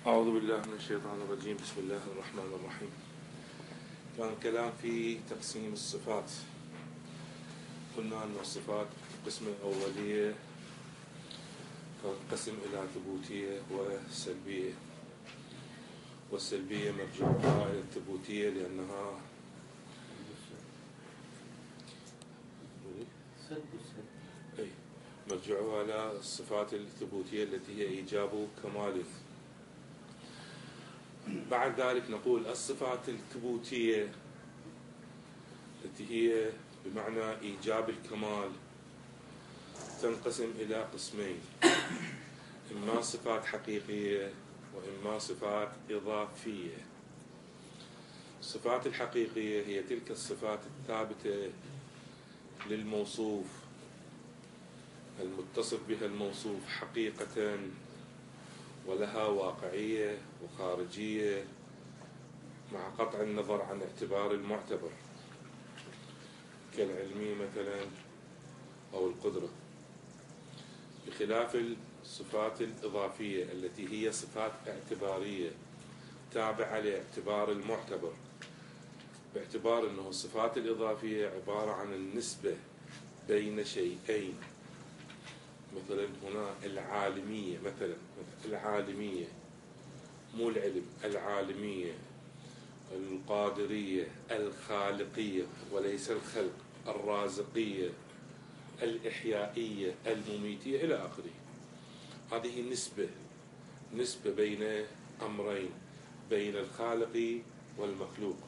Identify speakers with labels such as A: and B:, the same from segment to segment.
A: أعوذ بالله من الشيطان الرجيم. بسم الله الرحمن الرحيم. كان الكلام في تقسيم الصفات. قلنا أن الصفات القسم الأولية تنقسم إلى ثبوتية وسلبية، والسلبية مرجعها إلى الثبوتية لأنها مرجعها إلى الصفات الثبوتية التي هي إيجاب كمال. بعد ذلك نقول الصفات الثبوتية التي هي بمعنى إيجاب الكمال تنقسم إلى قسمين، إما صفات حقيقية وإما صفات إضافية. الصفات الحقيقية هي تلك الصفات الثابتة للموصوف المتصف بها الموصوف حقيقة، ولها واقعية وخارجية مع قطع النظر عن اعتبار المعتبر كالعلمية مثلا أو القدرة، بخلاف الصفات الإضافية التي هي صفات اعتبارية تابعة لاعتبار المعتبر، باعتبار أنه الصفات الإضافية عبارة عن النسبة بين شيئين. مثلا هنا العالمية، مثلا العالمية مو العلم، العالمية، القادرية، الخالقية وليس الخلق، الرازقية، الإحيائية، المميتية إلى آخره. هذه نسبة بين أمرين، بين الخالق والمخلوق،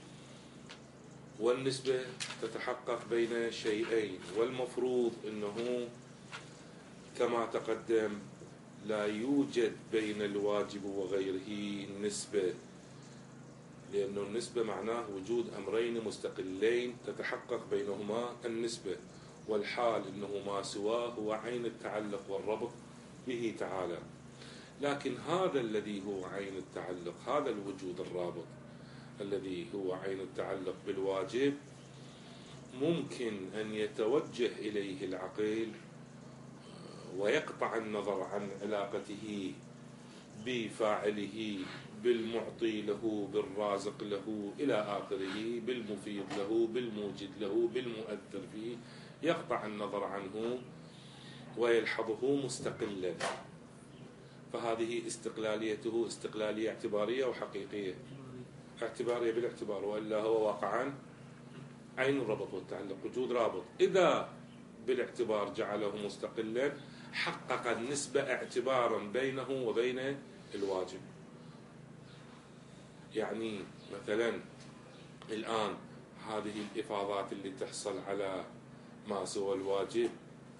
A: والنسبة تتحقق بين شيئين، والمفروض أنه كما تقدم لا يوجد بين الواجب وغيره نسبة، لأن النسبة معناه وجود أمرين مستقلين تتحقق بينهما النسبة، والحال أنه ما سواه هو عين التعلق والربط به تعالى. لكن هذا الذي هو عين التعلق، هذا الوجود الرابط الذي هو عين التعلق بالواجب، ممكن أن يتوجه إليه العقل ويقطع النظر عن علاقته بفاعله، بالمعطي له، بالرازق له إلى آخره، بالمفيد له، بالموجد له، بالمؤثر فيه، يقطع النظر عنه ويلحظه مستقلا. فهذه استقلاليته استقلالية اعتبارية وحقيقية. اعتبارية بالاعتبار، وإلا هو واقعا عين الربط والتعلق، وجود رابط. إذا بالاعتبار جعله مستقلا حقق النسبة اعتبارا بينه وبين الواجب. يعني مثلا الآن هذه الإفاضات اللي تحصل على ما سوى الواجب،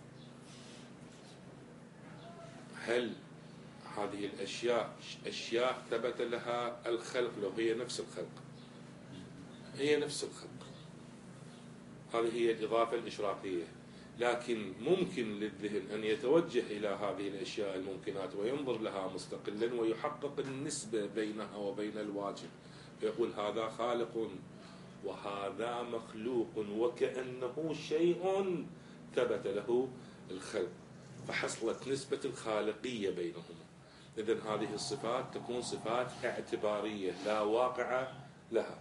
A: هل هذه الأشياء أشياء ثبت لها الخلق لو هي نفس الخلق؟ هي نفس الخلق. هذه هي الإضافة الإشراقية. لكن ممكن للذهن أن يتوجه إلى هذه الأشياء الممكنات وينظر لها مستقلا ويحقق النسبة بينها وبين الواجب، فيقول هذا خالق وهذا مخلوق، وكأنه شيء ثبت له الخلق، فحصلت نسبة الخالقية بينهما. إذن هذه الصفات تكون صفات اعتبارية لا واقع لها.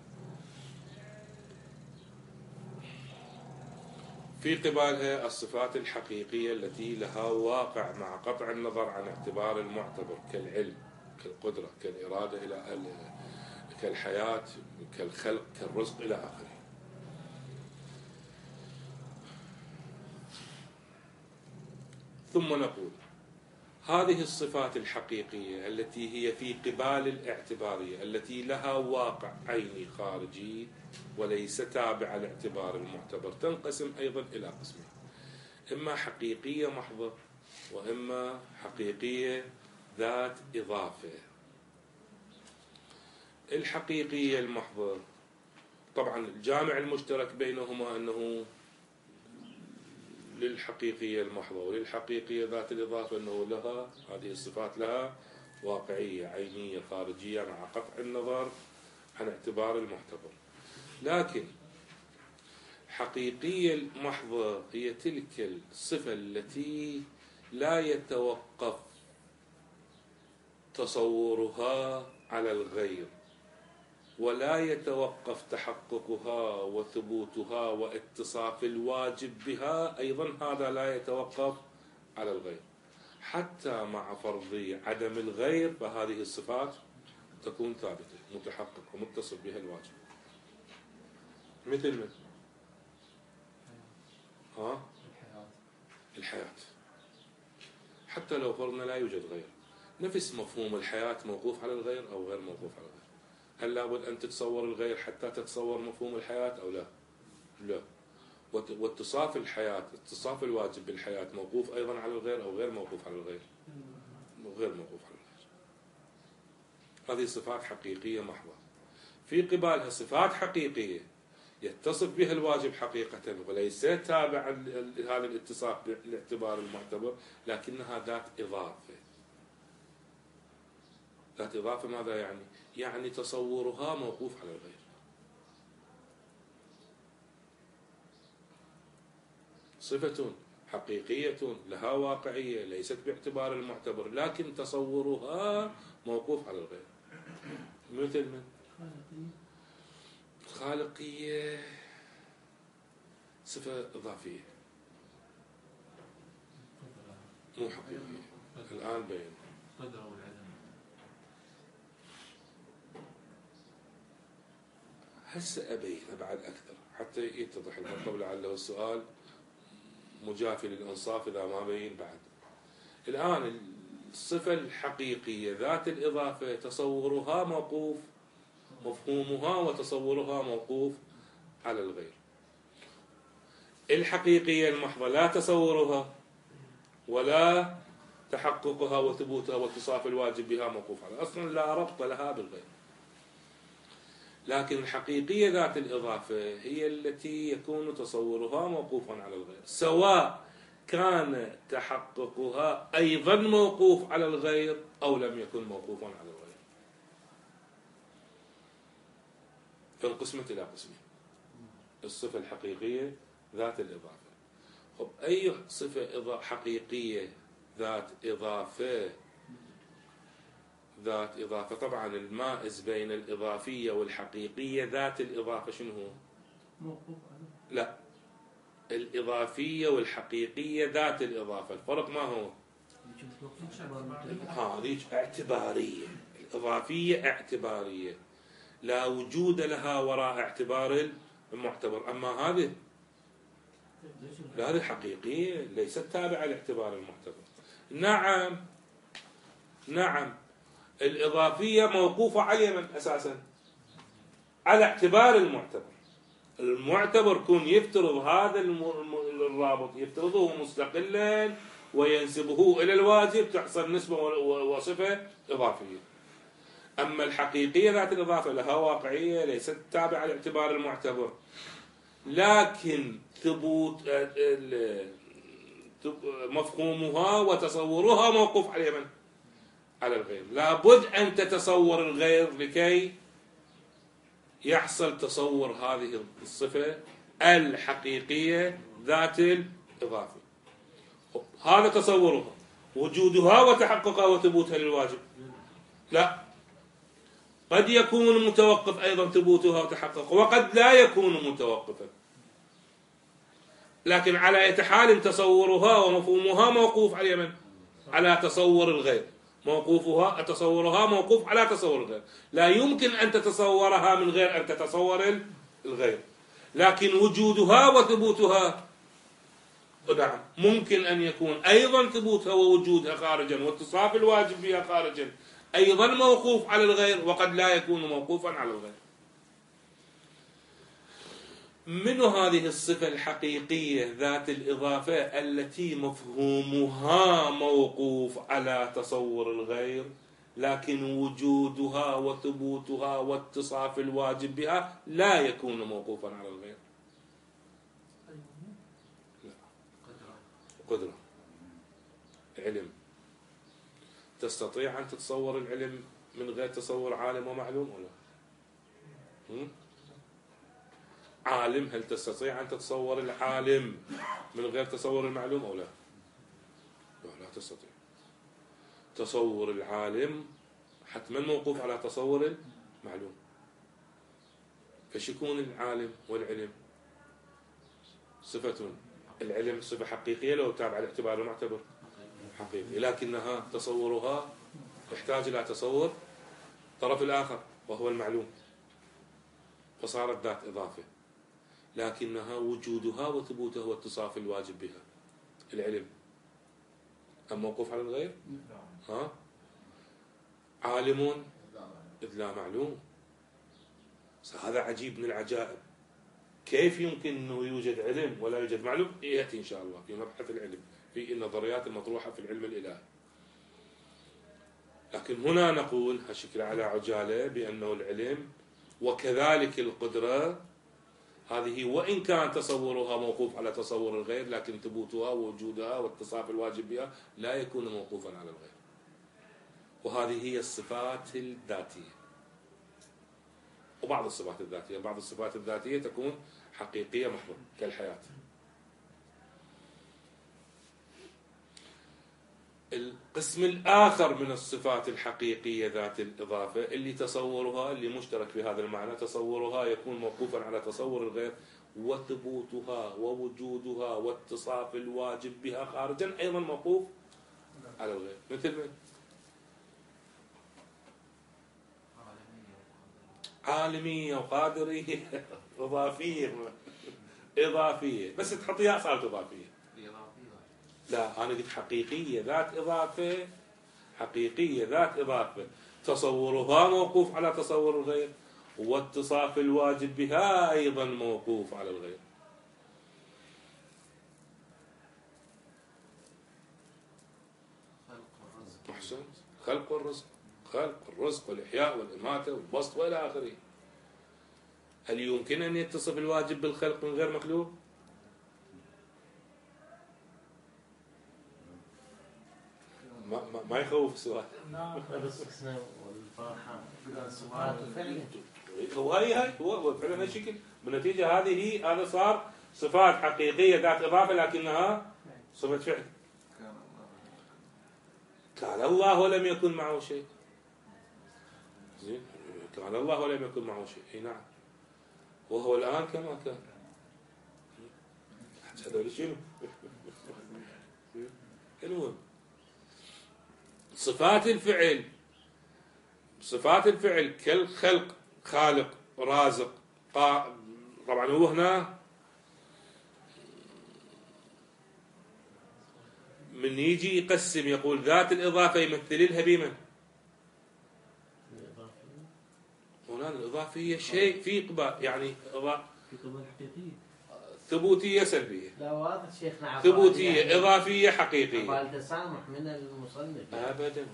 A: في قبالها الصفات الحقيقية التي لها واقع مع قطع النظر عن اعتبار المعتبر، كالعلم، كالقدرة، كالإرادة، كالحياة، كالخلق، كالرزق إلى آخره. ثم نقول هذه الصفات الحقيقية التي هي في قبال الاعتبارية التي لها واقع عيني خارجي وليس تابع لاعتبار المعتبر تنقسم أيضا إلى قسمين، إما حقيقية محضة وإما حقيقية ذات إضافة. الحقيقية المحضة طبعا الجامع المشترك بينهما أنه للحقيقية المحضة وللحقيقية ذات الإضافة أنه لها هذه الصفات لها واقعية عينية خارجية مع قطع النظر عن اعتبار المعتبر. لكن حقيقية المحضة هي تلك الصفة التي لا يتوقف تصورها على الغير، ولا يتوقف تحققها وثبوتها واتصاف الواجب بها، أيضا هذا لا يتوقف على الغير. حتى مع فرض عدم الغير فهذه الصفات تكون ثابتة متحققة ومتصل بها الواجب. مثل الحياة. حتى لو فرضنا لا يوجد غير، نفس مفهوم الحياة موقوف على الغير أو غير موقوف على الغير. هل لابد أن تتصور الغير حتى تتصور مفهوم الحياة أو لا؟ لا. واتصاف الحياة، اتصاف الواجب بالحياة موقوف أيضا على الغير أو غير موقوف على الغير؟ غير موقوف على الغير. هذه صفات حقيقية محضة. في قبالها صفات حقيقية يتصف بها الواجب حقيقة وليس تابعا لهذا الاتصاف بالاعتبار المعتبر، لكنها ذات إضافة. ذات إضافة ماذا يعني؟ يعني تصورها موقوف على الغير. صفة حقيقية لها واقعية ليست باعتبار المعتبر، لكن تصورها موقوف على الغير. مثل من؟ الخالقية صفة إضافية مو حقيقية. الآن بين هسه أبينها بعد أكثر حتى يتضح المطلب، لعله السؤال مجافي للإنصاف إذا ما بين بعد. الآن الصفة الحقيقية ذات الإضافة تصورها موقوف، مفهومها وتصورها موقوف على الغير. الحقيقية المحضة لا تصورها ولا تحققها وثبوتها واتصاف الواجب بها موقوف على، أصلا لا ربط لها بالغير. لكن الحقيقية ذات الإضافة هي التي يكون تصورها موقوفا على الغير، سواء كان تحققها أيضا موقوف على الغير أو لم يكن موقوفا على الغير. فانقسمت إلى قسمين: الصفة الحقيقية ذات الإضافة. طب أي صفة حقيقية ذات إضافة؟ ذات إضافة طبعا المائز بين الإضافية والحقيقية ذات الإضافة شنو هو؟ لا، الإضافية والحقيقية ذات الإضافة الفرق ما هو؟ هذه اعتبارية. الإضافية اعتبارية لا وجود لها وراء اعتبار المعتبر، أما هذه لا، هذه حقيقية ليست تابعة لاعتبار المعتبر. نعم الإضافية موقوفة على من أساسا؟ على اعتبار المعتبر. المعتبر كون يفترض هذا الرابط يفترضه مستقلا وينسبه إلى الواجب، تحصل نسبة وصفة إضافية. أما الحقيقية ذات الإضافة لها واقعية ليست تابعة لاعتبار المعتبر، لكن ثبوت مفهومها وتصورها موقوف على من؟ على الغير. لابد أن تتصور الغير لكي يحصل تصور هذه الصفة الحقيقية ذات الإضافة. هذا تصورها، وجودها وتحققها وثبوتها للواجب. لا، قد يكون متوقف أيضا ثبوتها وتحققها، وقد لا يكون متوقفا، لكن على أي حال تصورها ومفهومها موقوف على من؟ على تصور الغير. تصورها موقوف على تصور الغير. لا يمكن أن تتصورها من غير أن تتصور الغير، لكن وجودها وثبوتها نعم ممكن أن يكون أيضا ثبوتها ووجودها خارجا واتصاف الواجب بها خارجا أيضا موقوف على الغير، وقد لا يكون موقوفا على الغير. من هذه الصفة الحقيقية ذات الإضافة التي مفهومها موقوف على تصور الغير، لكن وجودها وثبوتها واتصاف الواجب بها لا يكون موقوفا على الغير. لا. قدرة، علم. تستطيع أن تتصور العلم من غير تصور عالم ومعلوم ولا؟ عالم، هل تستطيع أن تتصور العالم من غير تصور المعلوم أو لا؟ لا تستطيع. تصور العالم حتما موقوف على تصور المعلوم. فش يكون العالم والعلم؟ صفة العلم صفة حقيقية لو تابع الاعتبار المعتبر حقيقي، لكنها تصورها يحتاج إلى تصور الطرف الآخر وهو المعلوم، فصارت ذات إضافة، لكنها وجودها وثبوتها واتصاف الواجب بها العلم. أم موقوف على الغير؟ ها؟ عالم إذ لا معلوم. هذا عجيب من العجائب. كيف يمكن أنه يوجد علم ولا يوجد معلوم؟ يأتي إن شاء الله في مبحث العلم في النظريات المطروحة في العلم الإلهي. لكن هنا نقول هالشكل على عجالة بأنه العلم وكذلك القدرة هذه وإن كان تصورها موقوف على تصور الغير، لكن ثبوتها ووجودها واتصاف الواجب بها لا يكون موقوفا على الغير. وهذه هي الصفات الذاتية. وبعض الصفات الذاتية، بعض الصفات الذاتية تكون حقيقية محضة كالحياة. القسم الآخر من الصفات الحقيقية ذات الإضافة اللي تصورها اللي مشترك في هذا المعنى، تصورها يكون موقوفا على تصور الغير، وثبوتها ووجودها واتصاف الواجب بها خارجا أيضا موقوف على الغير. مثل من؟ عالمية وقادرية إضافية بس تحطيها صارت إضافية. لا أنا قلت حقيقية ذات إضافة، حقيقية ذات إضافة تصورها موقوف على تصور الغير، واتصاف الواجب بها أيضا موقوف على الغير. أحسنت. خلق والرزق، خلق الرزق والإحياء والإماتة والبسط وإلى آخره. هل يمكن أن يتصف الواجب بالخلق من غير مخلوق؟ ما يخوف السؤال. هو فعلا هالشكل بالنتيجة هذه هذا صار صفات حقيقية ذات إضافة لكنها صفة فعل. كان الله ولم يكن معه شيء. زين، كان الله ولم يكن معه شيء. اي نعم، وهو الآن كما كان. هذول شنو؟ المهم صفات الفعل، صفات الفعل كالخلق، خالق، رازق، طبعا هو هنا من يجي يقسم يقول ذات الإضافة يمثل لها بمن؟ هنا الإضافة هي شيء في قبال، يعني ثبوتية سلبية.
B: لا واضح شيخنا.
A: ثبوتية يعني إضافية حقيقية.
B: قال تسامح من المصنف.
A: أبدا.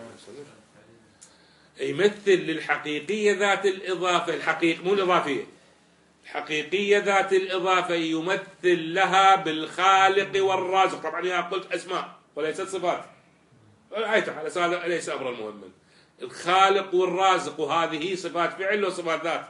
A: يمثل للحقيقية ذات الإضافة، الحقيقة مو الإضافية، الحقيقية ذات الإضافة يمثل لها بالخالق والرازق. طبعا أنا قلت أسماء وليست صفات، هذا ليس أمرا مهما. الخالق والرازق وهذه صفات فعل وصفات ذات،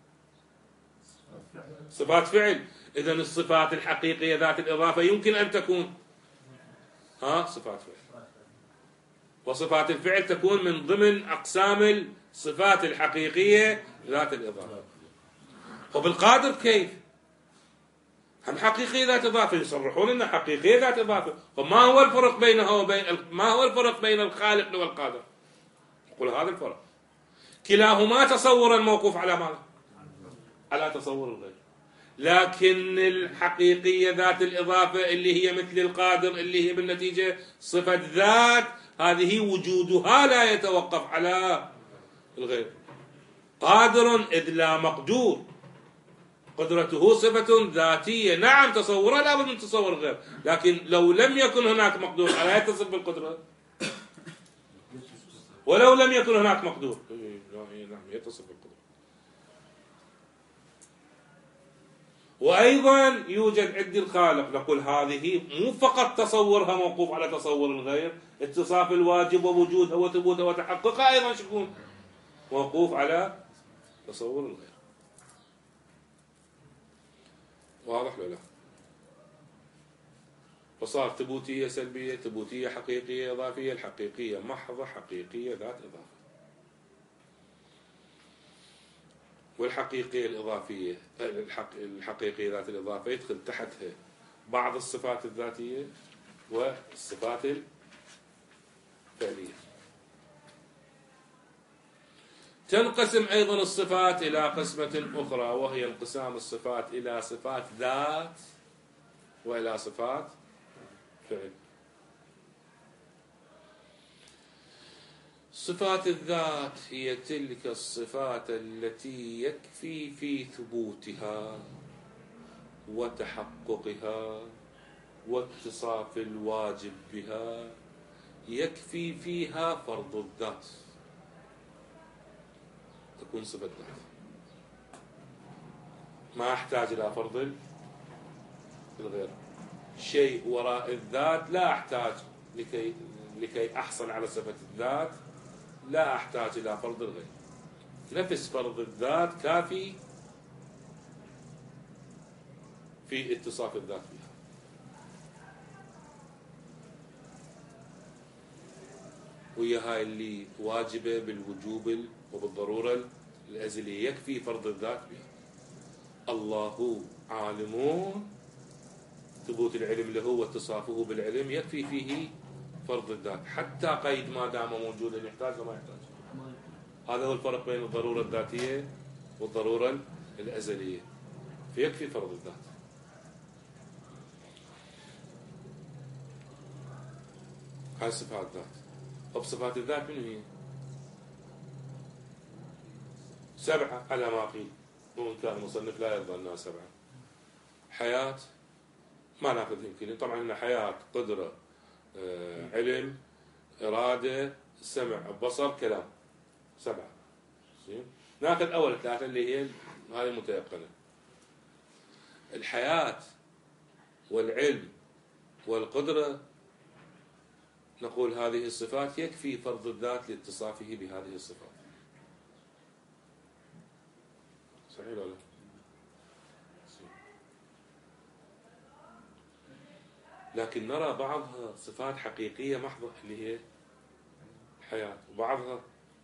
A: صفات فعل. إذن الصفات الحقيقية ذات الإضافة يمكن أن تكون صفات فعل، وصفات الفعل تكون من ضمن أقسام الصفات الحقيقية ذات الإضافة. وبالقادر كيف؟ هم حقيقية ذات إضافة، يصرحون أنها حقيقية ذات إضافة. فما هو الفرق بينها وبين ما هو الفرق بين الخالق والقادر؟ يقول هذا الفرق، كلاهما تصورا موقوف على ماذا؟ على تصور الغير. لكن الحقيقية ذات الإضافة اللي هي مثل القادر اللي هي بالنتيجة صفة ذات، هذه وجودها لا يتوقف على الغير. قادر إذ لا مقدور، قدرته صفة ذاتية، نعم تصورها لا بد من تصور الغير، لكن لو لم يكن هناك مقدور ألا يتصف بالقدرة؟ ولو لم يكن هناك مقدور نعم يتصف بالقدرة. وأيضا يوجد عند الخالق، نقول هذه مو فقط تصورها موقوف على تصور الغير، اتصاف الواجب ووجودها وثبوتها وتحققها أيضا شكون موقوف على تصور الغير. واضح ولا لا؟ فصار ثبوتية سلبية، ثبوتية حقيقية إضافية، الحقيقية محضة، حقيقية ذات إضافة. والحقيقية الإضافية الحقيقية ذات الإضافة يدخل تحتها بعض الصفات الذاتية والصفات الفعلية. تنقسم أيضا الصفات إلى قسمة أخرى، وهي انقسام الصفات إلى صفات ذات وإلى صفات فعل. صفات الذات هي تلك الصفات التي يكفي في ثبوتها وتحققها واتصاف الواجب بها، يكفي فيها فرض الذات، تكون صفة ذات، ما أحتاج إلى فرض الغير. شيء وراء الذات لا أحتاج لكي أحصل على صفة الذات، لا أحتاج إلى فرض الغير. نفس فرض الذات كافي في اتصاف الذات بها. وهي هاي اللي واجبة بالوجوب وبالضرورة الأزلية، يكفي فرض الذات بها. الله عالم، ثبوت العلم له واتصافه بالعلم يكفي فيه فرض الذات، حتى قيد ما دام موجودا يحتاج وما يحتاج. هذا هو الفرق بين الضرورة الذاتية والضرورة الأزلية، فيكفي فرض الذات. هاي صفات الذات. وبصفات الذات من هي؟ 7 على ما قيل، وإن كان المصنف لا يرضى أنها 7. حياة ما ناخذهم كلهم، طبعا لنا حياة، قدرة، علم، إرادة، سمع، بصر، كلام، 7. ناخذ أول 3 اللي هي هذه المتيقنة. الحياة والعلم والقدرة نقول هذه الصفات يكفي فرض الذات لاتصافه بهذه الصفات. صحيح ولا لا؟ لكن نرى بعضها صفات حقيقية محضة اللي هي الحياة، وبعضها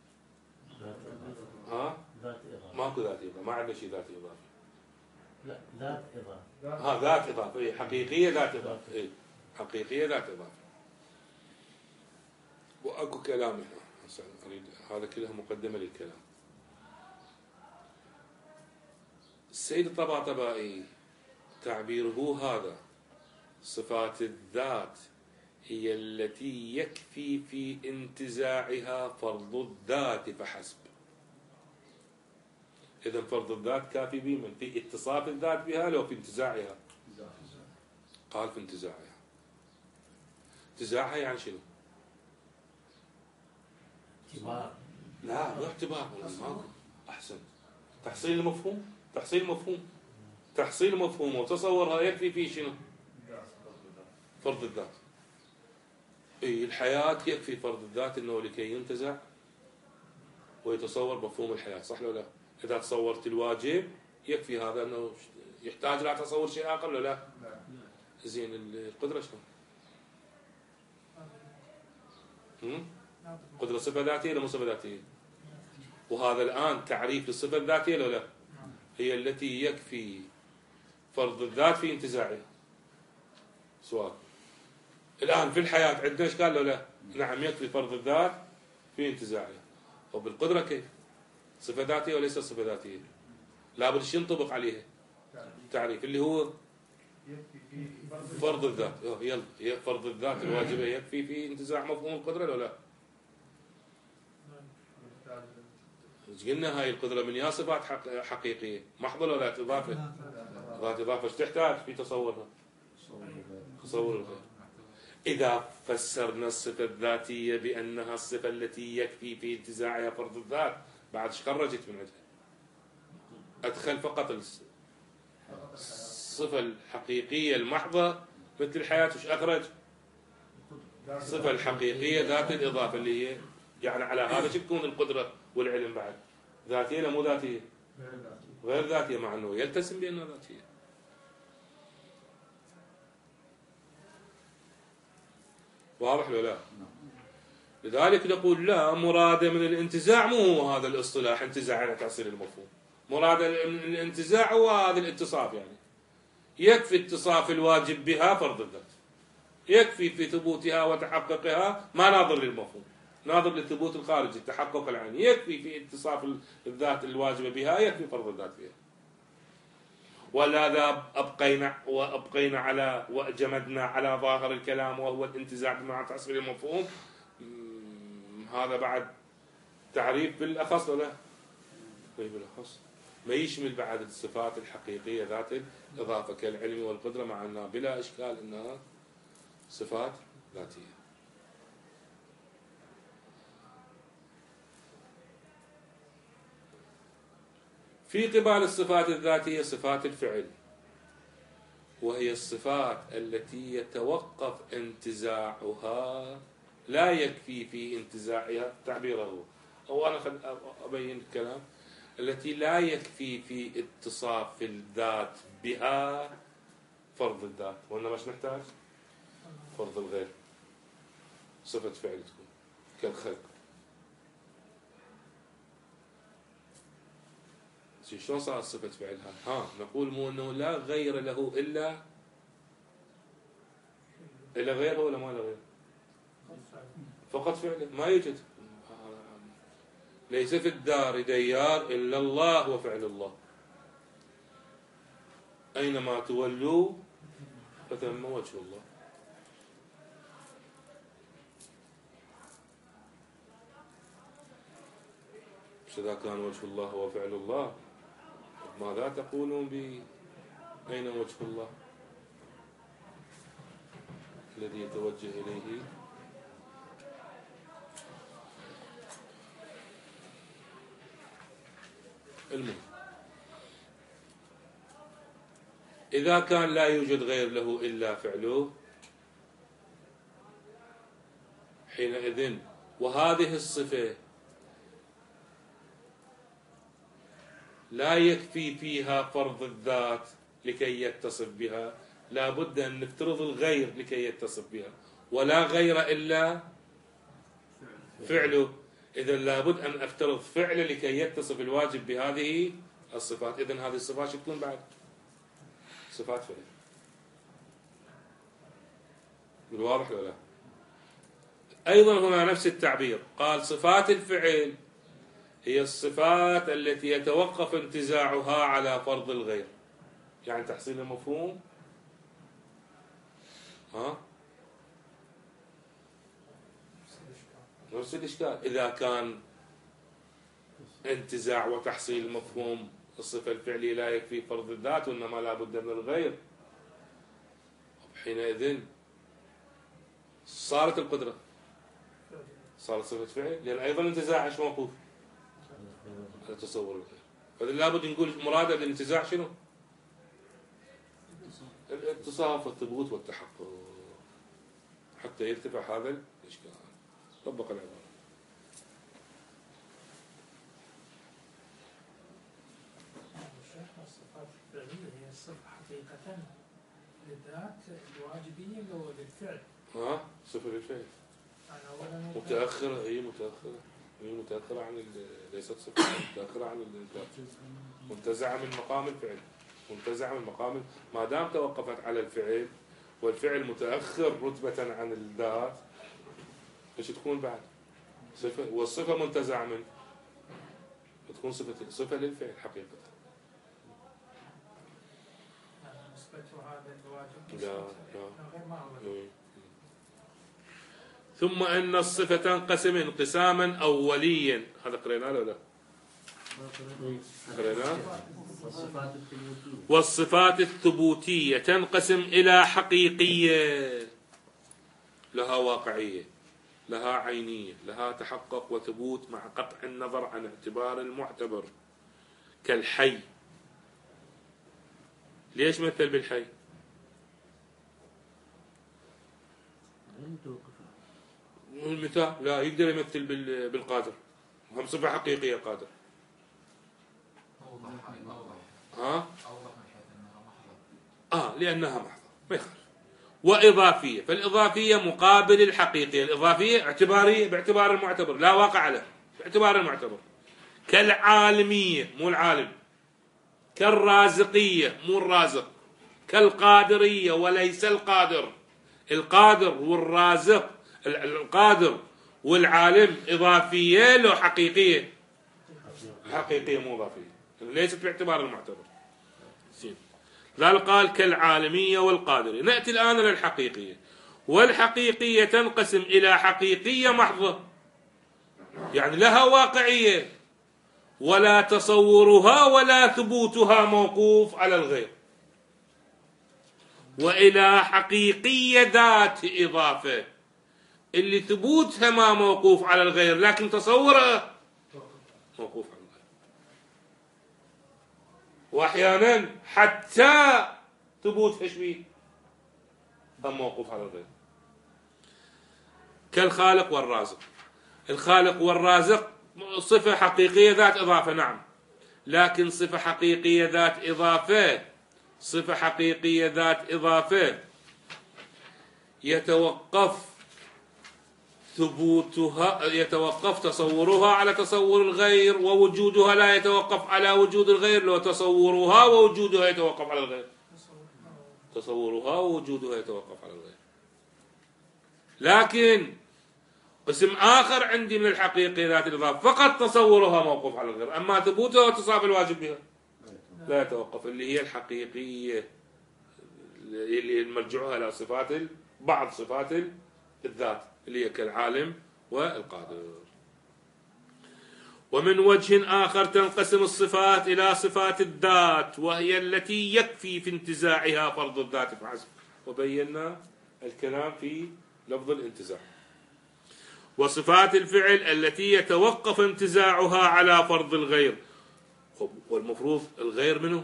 B: ذات إضافة.
A: ماكو ذات إضافة، ما عندنا شيء ذات إضافة.
B: لا ذات إضافة.
A: ذات إضافة، إيه حقيقية ذات إضافة، إيه حقيقية ذات إضافة. وأكو كلام هنا أريد، هذا كله مقدمة للكلام. السيد الطباطبائي تعبيره هذا: صفات الذات هي التي يكفي في انتزاعها فرض الذات فحسب. إذن فرض الذات كافي بمن؟ في اتصاف الذات بها لو في انتزاعها؟ قال في انتزاعها. انتزاعها يعني شنو؟
B: اعتبار.
A: لا مو اعتبار، أحسن. تحصيل المفهوم، تحصيل مفهوم، تحصيل مفهوم وتصورها يكفي فيه شنو؟ فرض الذات. اي الحياة يكفي فرض الذات انه لكي ينتزع ويتصور مفهوم الحياة، صح ولا لا؟ اذا تصورت الواجب يكفي هذا، انه يحتاج لا تصور شيء اخر ولا لا؟ زين القدرة شلون؟ قدرة صفة ذاتية ولا مو صفة ذاتية؟ وهذا الآن تعريف للصفة الذاتية ولا لا؟ هي التي يكفي فرض الذات في انتزاعها. سؤال. الآن في الحياة عندنا إشكال ولا لا؟ نعم يكفي فرض الذات في انتزاعها. وبالقدرة كيف؟ صفة ذاتية وليس صفة ذاتية؟ لابد شو ينطبق عليها؟ تعريف اللي هو فرض الذات. يلا فرض الذات الواجبة يكفي في انتزاع مفهوم القدرة ولا لا؟ قلنا هاي القدرة من يا صفات حقيقية محضة ولا ذات إضافة؟ ذات إضافة ايش تحتاج في تصورها؟ تصور الغير. إذا فسرنا الصفة الذاتية بأنها الصفة التي يكفي في انتزاعها فرض الذات، بعد ايش خرجت من عندها؟ أدخل فقط الصفة الحقيقية المحضة مثل الحياة، وش أخرج؟ الصفة الحقيقية ذات الإضافة اللي هي يعني على هذا شو تكون القدرة والعلم بعد؟ ذاتية ولا مو ذاتية؟ غير ذاتية، مع أنه يلتزم بأنها ذاتية. واضح ولا لا؟ لذلك نقول لا مراد من الانتزاع مو هذا الاصطلاح انتزاع على تحصيل المفهوم، مراد الانتزاع هو هذا الاتصاف، يعني يكفي اتصاف الواجب بها فرض الذات، يكفي في ثبوتها وتحققها ما ناظر للمفهوم، ناظر للثبوت الخارجي التحقق العيني، يكفي في اتصاف الذات الواجبة بها يكفي فرض الذات فيها. ولهذا أبقينا على وجمدنا على ظاهر الكلام وهو الانتزاع بمعنى تحصيل المفهوم. هذا بعد تعريف بالأخص ولا بالأخص ما يشمل بعد الصفات الحقيقية ذات الإضافة كالعلم والقدرة، مع أنها بلا إشكال أنها صفات ذاتية. في قبال الصفات الذاتية صفات الفعل، وهي الصفات التي يتوقف انتزاعها، لا يكفي في انتزاعها تعبيره، أو أنا أبين الكلام، التي لا يكفي في اتصاف الذات بها فرض الذات، وإنما ايش نحتاج؟ فرض الغير، صفة فعل تكون كالخلق. شلون صارت صفة فعلها؟ نقول مو انه لا غير له الا غيره ولا ما له غير؟ فقط فعله، ما يوجد. ليس في الدار ديار الا الله وفعل الله، اينما تولوا فثم وجه الله. إذا كان وجه الله هو فعل الله، ماذا تقولون أين وجه الله الذي يتوجه إليه؟ المهم إذا كان لا يوجد غير له إلا فعله، حينئذ وهذه الصفة لا يكفي فيها فرض الذات لكي يتصف بها، لا بد أن نفترض الغير لكي يتصف بها، ولا غير إلا فعله. إذن لا بد أن أفترض فعله لكي يتصف الواجب بهذه الصفات. إذن هذه الصفات تكون بعد صفات فعل. بالواضح ولا لا؟ أيضا هنا نفس التعبير، قال صفات الفعل هي الصفات التي يتوقف انتزاعها على فرض الغير، يعني تحصيل المفهوم. نفس الإشكال، إذا كان انتزاع وتحصيل المفهوم الصفة الفعلية لا يكفي فرض الذات وإنما لا بد من الغير، حينئذ صارت القدرة، صارت صفة فعل، لأن أيضا انتزاع ايش موقوف على تصور الغير. فإذا لابد نقول مراد الانتزاع شنو؟ الاتصاف والثبوت والتحقق حتى يرتفع هذا الإشكال. طبق العبارة.
C: الصفات الفعلية هي الصفة حقيقة للذات الواجبية لو للفعل.
A: صفة للفعل. متأخرة، هي متأخرة، هي متأخرة عن ليست صفة، متأخرة عن الذات، منتزعة من مقام الفعل، منتزعة من مقام، ما دام توقفت على الفعل والفعل متأخر رتبة عن الذات، ايش تكون بعد؟ صفة، والصفة منتزعة من، تكون صفة للفعل حقيقة.
C: نسبته هذا الواجب
A: لا
C: غير معروف.
A: ثم أن الصفة تنقسم انقساما أوليا، هذا قريناه ولا لا؟ قريناه. والصفات الثبوتية تنقسم إلى حقيقية لها واقعية، لها عينية، لها تحقق وثبوت مع قطع النظر عن اعتبار المعتبر، كالحي. ليش مثل بالحي؟ المثال لا يقدر يمثل بالقادر، هم صفة حقيقية قادر. لأنها محضة ما يخالف. وإضافية، فالإضافية مقابل الحقيقية، الإضافية اعتبارية باعتبار المعتبر لا واقع له باعتبار المعتبر، كالعالمية مو العالم، كالرازقية مو الرازق، كالقادرية وليس القادر. القادر والرازق، القادر والعالم إضافية لو حقيقية؟ حقيقية مو إضافية، ليست باعتبار المعتبر. ذلك قال كالعالمية والقادرية. نأتي الآن للحقيقية. والحقيقية تنقسم إلى حقيقية محضة، يعني لها واقعية ولا تصورها ولا ثبوتها موقوف على الغير، وإلى حقيقية ذات إضافة اللي ثبوتها ما موقوف على الغير لكن تصورها موقوف على الغير، وأحيانا حتى ثبوتها شوي هم موقوف على الغير. كالخالق والرازق. الخالق والرازق صفة حقيقية ذات إضافة، نعم، لكن صفة حقيقية ذات إضافة، صفة حقيقية ذات إضافة يتوقف تصورها على تصور الغير، ووجودها لا يتوقف على وجود الغير. لو تصورها ووجودها يتوقف على الغير، تصورها ووجودها يتوقف على الغير. لكن قسم آخر عندي من الحقيقة ذات الإضافة فقط تصورها موقوف على الغير، أما ثبوتها واتصاف الواجب بها لا يتوقف، اللي هي الحقيقية اللي مرجعها إلى صفات بعض صفات الذات اللي هي كالعالم والقادر. ومن وجه آخر تنقسم الصفات إلى صفات الذات، وهي التي يكفي في انتزاعها فرض الذات فحسب، وبينا الكلام في لفظ الانتزاع. وصفات الفعل التي يتوقف انتزاعها على فرض الغير. والمفروض الغير منه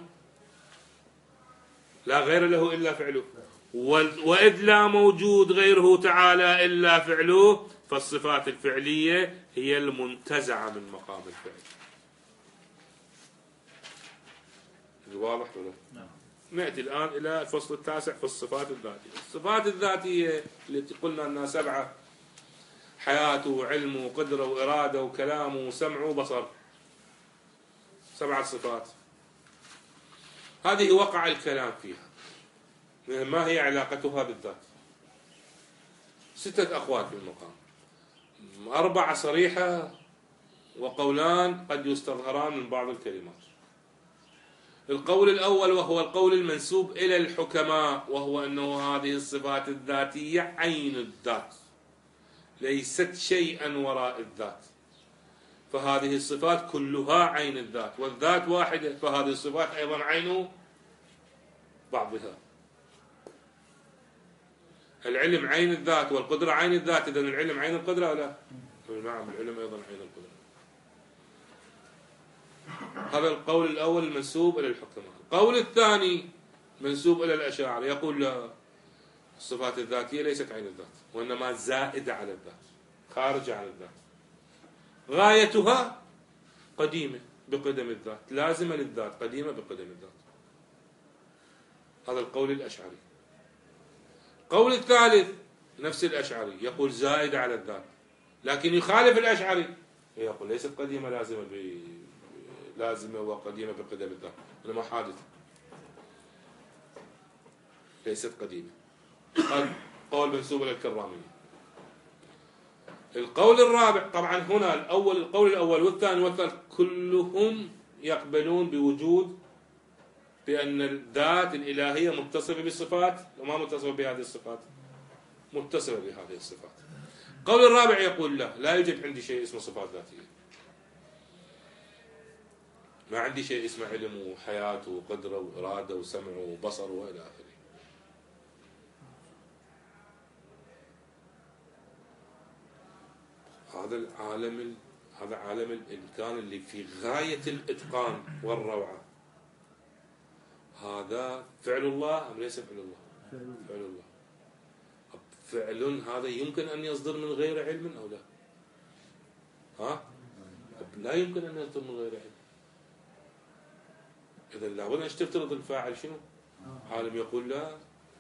A: لا غير له إلا فعله، وإذ لا موجود غيره تعالى إلا فعله، فالصفات الفعلية هي المنتزعة من مقام الفعل. واضح ولا؟ نعم. نأتي الآن إلى الفصل التاسع في الصفات الذاتية. الصفات الذاتية التي قلنا أنها 7: حياته وعلمه وقدره وإرادة وكلامه وسمعه وبصر، 7 صفات. هذه وقع الكلام فيها. ما هي علاقتها بالذات؟ 6 أقوال في المقام، 4 صريحة وقولان قد يستظهران من بعض الكلمات. القول الأول وهو القول المنسوب إلى الحكماء، وهو أنه هذه الصفات الذاتية عين الذات، ليست شيئا وراء الذات، فهذه الصفات كلها عين الذات، والذات واحدة، فهذه الصفات أيضا عين بعضها. العلم عين الذات والقدرة عين الذات، إذن العلم عين القدرة ولا؟ نعم، العلم أيضا عين القدرة. هذا القول الأول المنسوب إلى الحكماء. القول الثاني منسوب إلى الأشاعرة، يقول لا، الصفات الذاتية ليست عين الذات، وإنما زائدة على الذات، خارجة عن الذات، غايتها قديمة بقدم الذات، لازمة للذات، قديمة بقدم الذات. هذا القول الأشعري. القول الثالث نفس الأشعري، يقول زائدة على الذات، لكن يخالف الأشعري، يقول ليست قديمة لازمة وقديمة بقدم الذات، إنما حادثة، ليست قديمة. قول منسوب إلى الكرامية. القول الرابع، طبعا هنا القول الأول والثاني والثالث كلهم يقبلون بوجود، بأن الذات الإلهية متصفة بالصفات وما متصفة بهذه الصفات، متصفة بهذه الصفات. القول الرابع يقول لا يوجد عندي شيء اسمه صفات ذاتية، ما عندي شيء اسمه علم وحياة وقدرة وإرادة وسمع وبصر وإلى آخره. هذا عالم الإمكان اللي في غاية الإتقان والروعة، هذا فعل الله أم ليس فعل الله؟ فعل الله. فعل هذا يمكن أن يصدر من غير علم أو لا؟ لا يمكن أن يصدر من غير علم. إذا لابد أن تفترض الفاعل شنو؟ عالم. يقول لا،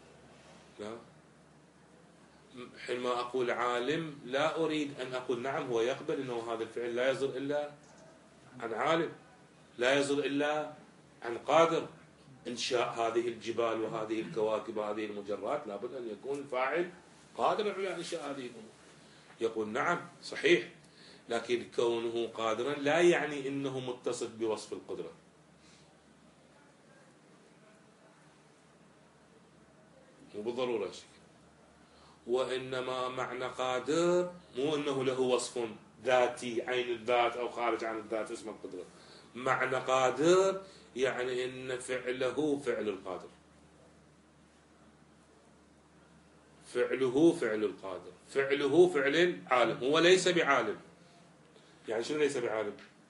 A: حينما أقول عالم لا أريد أن أقول نعم هو يقبل أنه هذا الفعل لا يصدر إلا عن عالم، لا يصدر إلا عن قادر إنشاء هذه الجبال وهذه الكواكب وهذه المجرات، لابد أن يكون الفاعل قادرا على إنشاء هذه الأمور. يقول نعم صحيح، لكن كونه قادرا لا يعني أنه متصف بوصف القدرة. مو بالضرورة شيء. وإنما معنى قادر مو أنه له وصف ذاتي عين الذات أو خارج عن الذات اسمه القدرة. معنى قادر يعني أن فعله فعل القادر، فعله فعل القادر، فعله فعل العالم. هو ليس بعالم. يعني شنو ليس بعالم؟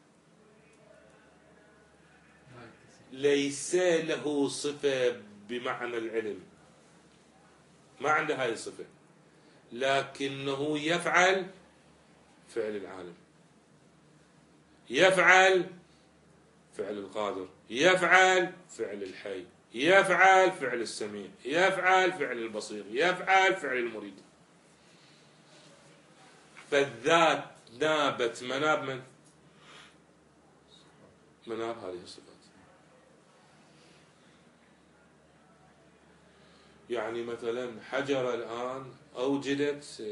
A: ليس له صفة بمعنى العلم، ما عنده هاي الصفة، لكنه يفعل فعل العالم، يفعل فعل القادر، يفعل فعل الحي، يفعل فعل السميع، يفعل فعل البصير، يفعل فعل المريد. فالذات نابت مناب من؟ مناب هذه الصفات. يعني مثلا حجر الآن أوجدت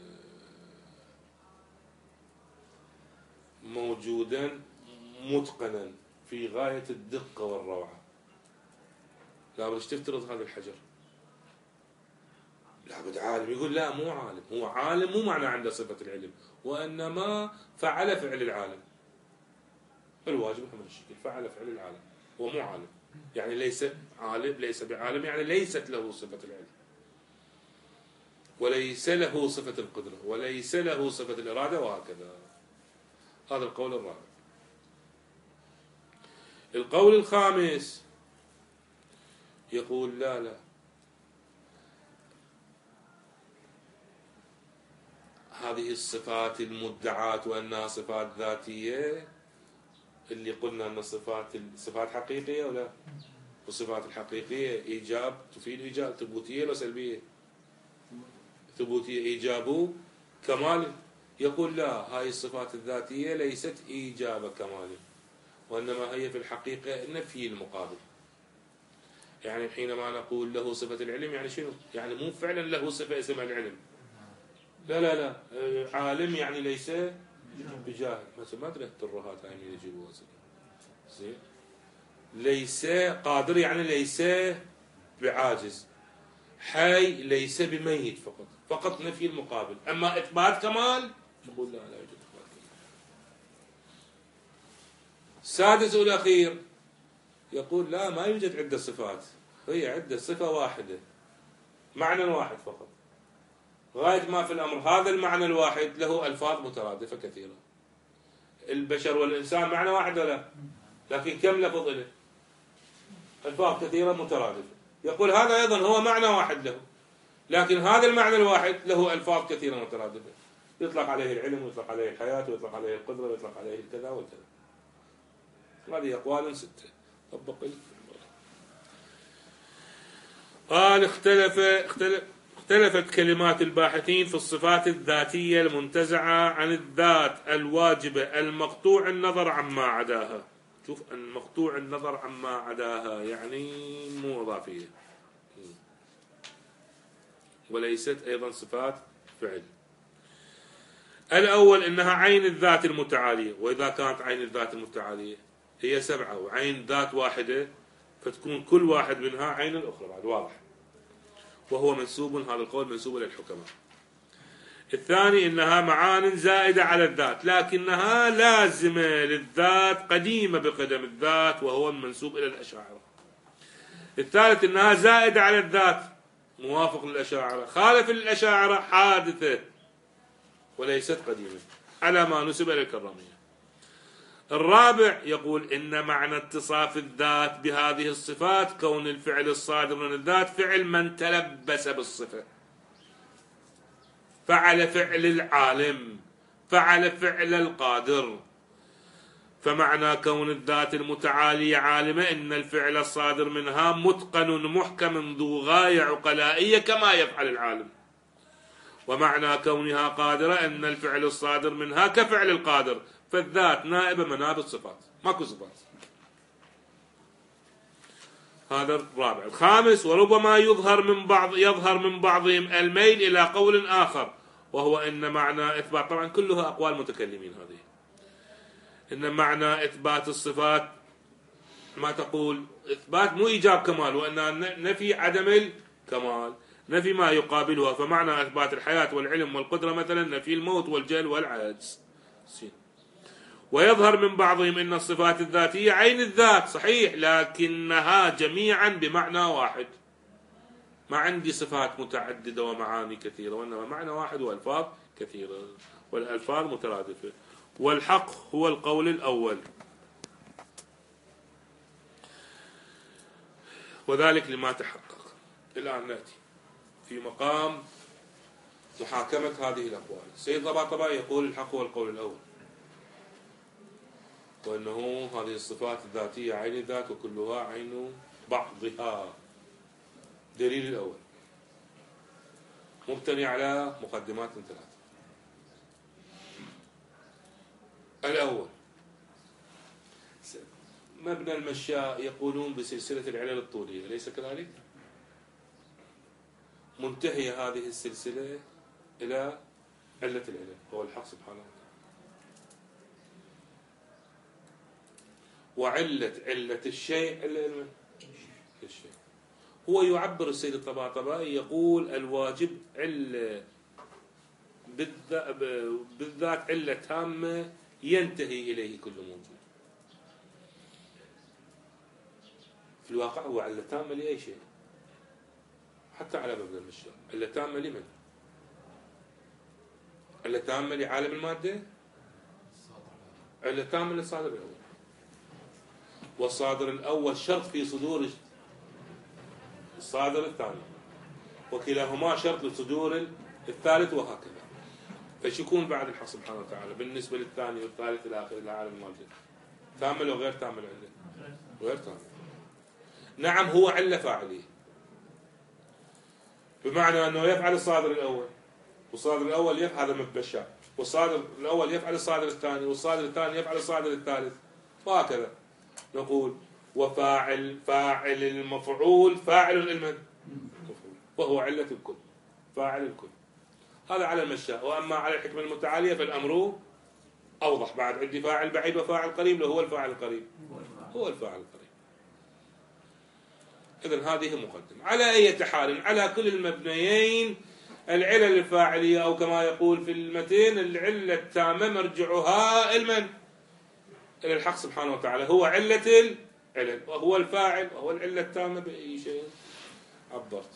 A: موجودا متقنا في غاية الدقة والروعة، لابد ايش تفترض هذا الحجر؟ لابد عالم. يقول لا مو عالم، هو عالم مو معنى عنده صفة العلم، وإنما فعل فعل العالم. الواجب هم الشكل فعل فعل العالم، هو مو عالم. يعني ليس عالم، ليس بعالم، يعني ليست له صفة العلم، وليس له صفة القدرة، وليس له صفة الإرادة، وهكذا. هذا القول الرابع. القول الخامس يقول لا، هذه الصفات المدعاة وأنها صفات ذاتية، اللي قلنا أن صفات حقيقية ولا؟ والصفات الحقيقية إيجاب تفيد إيجاب، ثبوتية ولا سلبية؟ ثبوتية، إيجاب كمال. يقول لا، هاي الصفات الذاتية ليست إيجاب كمال، وإنما هي في الحقيقة نفي المقابل. يعني حينما نقول له صفة العلم يعني شنو؟ يعني مو فعلا له صفة اسمها العلم. لا عالم يعني ليس بجاهل. مثلا ما أدري الترهات هاي مين يجيبوها زين. ليس قادر يعني ليس بعاجز. حي ليس بميت، فقط نفي المقابل. أما إثبات كمال يقول لا يوجد إثبات كمال. السادس والأخير يقول لا، ما يوجد عدة صفات، هي عدة صفة واحدة، معنى واحد فقط. غاية ما في الأمر هذا المعنى الواحد له ألفاظ مترادفة كثيرة. البشر والإنسان معنى واحد ولا؟ لكن كم لفظ له؟ ألفاظ كثيرة مترادفة. يقول هذا أيضا هو معنى واحد له، لكن هذا المعنى الواحد له ألفاظ كثيرة مترادفة، يطلق عليه العلم، ويطلق عليه الحياة، ويطلق عليه القدرة، ويطلق عليه الكذا والكذا. هذه أقوال 6. طبق. قال اختلفت كلمات الباحثين في الصفات الذاتية المنتزعة عن الذات الواجبة المقطوع النظر عما عداها. شوف، المقطوع النظر عما عداها يعني مو إضافية، وليست أيضا صفات فعل. الأول إنها عين الذات المتعالية، وإذا كانت عين الذات المتعالية هي 7، وعين ذات واحدة فتكون كل واحد منها عين الأخرى، بعد واضح. وهو منسوب، هذا القول منسوب للحكماء. الثاني إنها معان زائدة على الذات، لكنها لازمة للذات، قديمة بقدم الذات، وهو منسوب إلى الأشاعرة. الثالث إنها زائدة على الذات، موافق للأشاعرة، خالف للأشاعرة، حادثة وليست قديمة، على ما نسب إلى الكرامية. الرابع يقول إن معنى اتصاف الذات بهذه الصفات كون الفعل الصادر من الذات فعل من تلبس بالصفة، فعل فعل العالم، فعل فعل القادر. فمعنى كون الذات المتعالية عالمة إن الفعل الصادر منها متقن محكم ذو غاية عقلائية كما يفعل العالم. ومعنى كونها قادرة إن الفعل الصادر منها كفعل القادر، فالذات نائبة مناب الصفات، ماكو صفات. هذا الرابع. الخامس: وربما يظهر من بعضهم الميل إلى قول آخر، وهو إن معنى إثبات، طبعا كلها أقوال متكلمين هذه، إن معنى إثبات الصفات ما تقول إثبات مو إيجاب كمال، وإن نفي عدم الكمال، نفي ما يقابلها. فمعنى إثبات الحياة والعلم والقدرة مثلا نفي الموت والجهل والعجز. ويظهر من بعضهم إن الصفات الذاتية عين الذات، صحيح، لكنها جميعا بمعنى واحد. ما عندي صفات متعددة ومعاني كثيرة، وإنما معنى واحد وألفاظ كثيرة والألفاظ مترادفة. والحق هو القول الأول، وذلك لما تحقق. الآن نأتي في مقام محاكمة هذه الأقوال. السيد طباطبائي يقول الحق هو القول الأول، وأنه هذه الصفات الذاتية عين الذات وكلها عين بعضها. دليل الأول مبتني على مقدمات ثلاثة. الأول: مبنى المشاء يقولون بسلسلة العلل الطولية، أليس كذلك؟ منتهية هذه السلسلة إلى علة العلل، هو الحق سبحانه وتعالى. علة الشيء علة الشيء. هو يعبر السيد الطباطبائي يقول الواجب علة بالذات علة تامة ينتهي إليه كل موجود. في الواقع هو علة تامة لأي شيء، حتى على مبنى المشاء. علة تامة لمن؟ علة تامة لعالم المادة؟ علة تامة للصادر الأول، والصادر الأول شرط في صدور الصادر الثاني، وكلاهما شرط لصدور الثالث، وهكذا. فش يكون بعد الحق سبحانه وتعالى بالنسبة للثاني والثالث إلى آخر إلى عالم المادة؟ تامل وغير تامل عنده؟ غير تامل. نعم، هو علة فاعلية، بمعنى أنه يفعل الصادر الأول، والصادر الأول يفعل هذا مبشر، والصادر الأول يفعل الصادر الثاني، والصادر الثاني يفعل الصادر الثالث، وهكذا. نقول وفاعل فاعل المفعول فاعل المفعول، وهو علة الكل، فاعل الكل. هذا على المشاء. وأما على الحكمة المتعالية فالأمر أوضح. بعد عندي فاعل بعيد وفاعل قريب، هو الفاعل القريب، هو الفاعل القريب. إذن هذه مقدمة. على أي حال، على كل المبنيين العلل الفاعلية، أو كما يقول في المتين العلة التامة، مرجعها المن؟ إلى الحق سبحانه وتعالى. هو علة العلل وهو الفاعل وهو العلة التامة بأي شيء عبرت.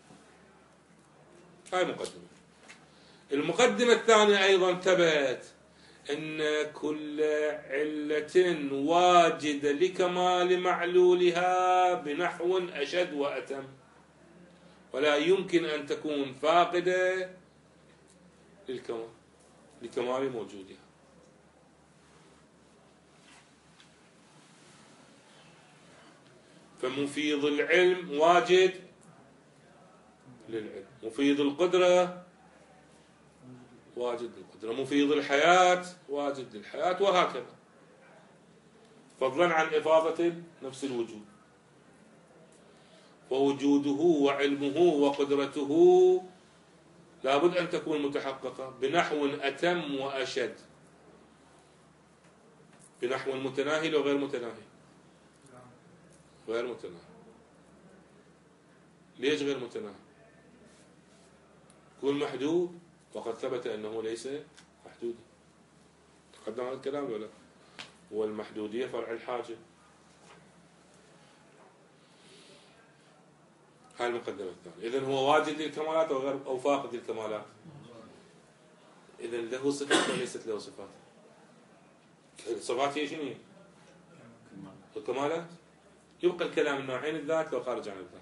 A: هاي مقدمة. المقدمة الثانية أيضا ثبت أن كل علة واجدة لكمال معلولها بنحو أشد وأتم، ولا يمكن أن تكون فاقدة لكمال موجودها. فمفيض العلم واجد للعلم، مفيض القدرة واجد للقدرة، مفيض الحياة واجد للحياة، وهكذا، فضلا عن إفاضة نفس الوجود. ووجوده وعلمه وقدرته لابد أن تكون متحققة بنحو أتم وأشد. بنحو متناهي لو غير متناهي؟ غير متناهي. ليش غير متناهي؟ يكون محدود، وقد ثبت أنه ليس محدودا. تقدم هذا الكلام ولا؟ والمحدودية فرع الحاجة. هاي المقدمة الثانية. إذن هو واجد للكمالات أو فاقد للكمالات؟ إذن له صفات وليست له صفات؟ الصفات هي شنو؟ الكمالات. يبقى الكلام انه عين الذات لو خارج عن الذات.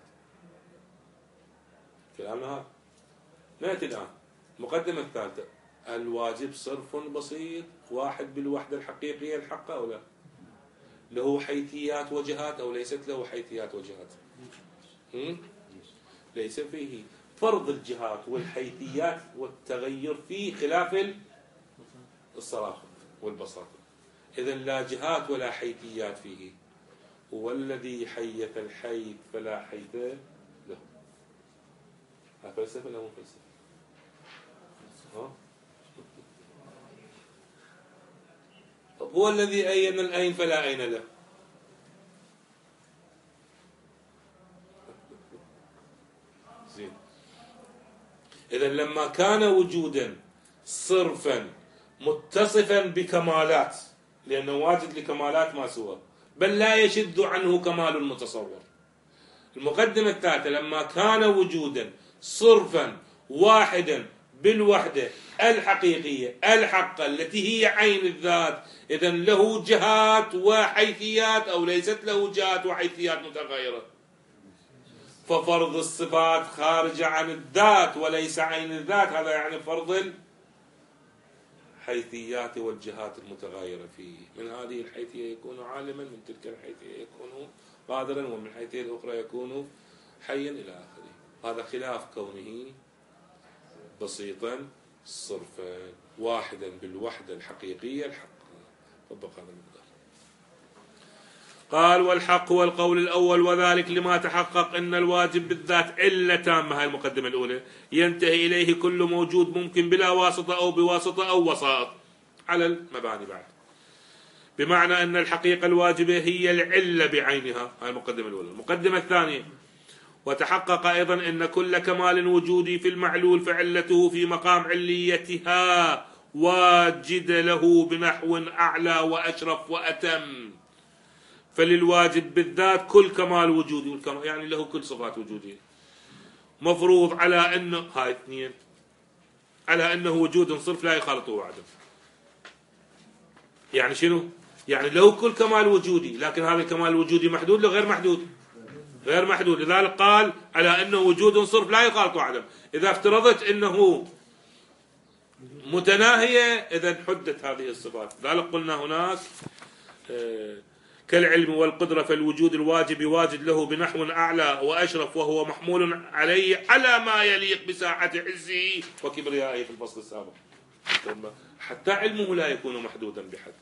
A: كلامنا هذا. نأتي الآن المقدمة الثالثة. الواجب صرف بسيط واحد بالوحدة الحقيقية الحقة أو لا؟ له حيثيات وجهات أو ليست له حيثيات وجهات؟ ليس فيه. فرض الجهات والحيثيات والتغير فيه خلاف الصراحة والبساطة. إذن لا جهات ولا حيثيات فيه، والذي حيث الحيث فلا حيث له. ها فلسفة ولا مو فلسفة؟ هو الذي أين الأين فلا أين له. زين. إذا لما كان وجودا صرفا متصفا بكمالات، لأنه واجد لكمالات ما سوى، بل لا يشذ عنه كمال المتصور. المقدمة الثالثة لما كان وجودا صرفا واحدا بالوحدة الحقيقية الحقة التي هي عين الذات، إذن له جهات وحيثيات أو ليست له جهات وحيثيات متغيرة، ففرض الصفات خارجة عن الذات وليس عين الذات، هذا يعني فرض الحيثيات والجهات المتغيرة فيه. من هذه الحيثية يكون عالما، من تلك الحيثية يكون قادرا، ومن الحيثية الأخرى يكون حيا إلى آخره. هذا خلاف كونه بسيطا صرفا واحدا بالوحدة الحقيقية الحق. طبق هذا المقدار. قال والحق هو القول الأول، وذلك لما تحقق أن الواجب بالذات علة تامة، هاي المقدمة الأولى، ينتهي إليه كل موجود ممكن بلا واسطة أو بواسطة أو وسائط على المباني بعد، بمعنى أن الحقيقة الواجبة هي العلة بعينها. هاي المقدمة الأولى. المقدمة الثانية وتحقق أيضا أن كل كمال وجودي في المعلول فعلته في مقام عليتها واجد له بنحو أعلى وأشرف وأتم. فللواجب بالذات كل كمال وجودي، يعني له كل صفات وجودية، مفروض على أنه هاي اثنين، على أنه وجود صرف لا يخالطه عدم. يعني شنو؟ يعني له كل كمال وجودي، لكن هذا الكمال الوجودي محدود لغير محدود، غير محدود. لذلك قال على أنه وجود صرف لا يخالطه عدم. إذا افترضت أنه متناهية إذا حدت هذه الصفات. لذلك قلنا هناك كالعلم والقدرة، فالوجود الواجب واجد له بنحو أعلى وأشرف، وهو محمول عليه على ما يليق بساعة عزه وكبريائه في الفصل السابق. حتى علمه لا يكون محدودا بحد.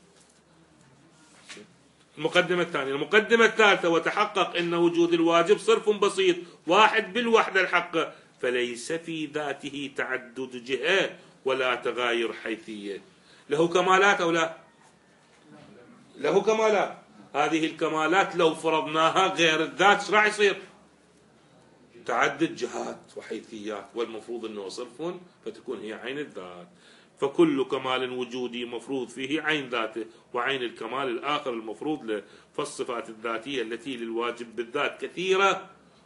A: المقدمة الثانية. المقدمة الثالثة وتحقق أن وجود الواجب صرف بسيط واحد بالوحدة الحق، فليس في ذاته تعدد جهة ولا تغاير حيثية. له كمالات أو لا؟ له كمالات. هذه الكمالات لو فرضناها غير الذات ايش راح يصير؟ تعدد جهات وحيثيات، والمفروض انه صرف فتكون هي عين الذات. فكل كمال وجودي مفروض فيه عين ذاته وعين الكمال الآخر المفروض له. فالصفات الذاتية التي للواجب بالذات كثيرة،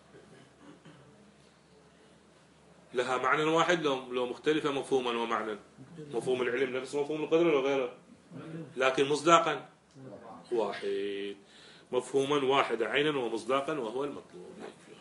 A: لها معنى واحد لو مختلفة مفهوما ومعنى. مفهوم العلم نفس مفهوم القدرة وغيره، لكن مصداقا واحد، مفهوما واحد عينا ومصداقا، وهو المطلوب.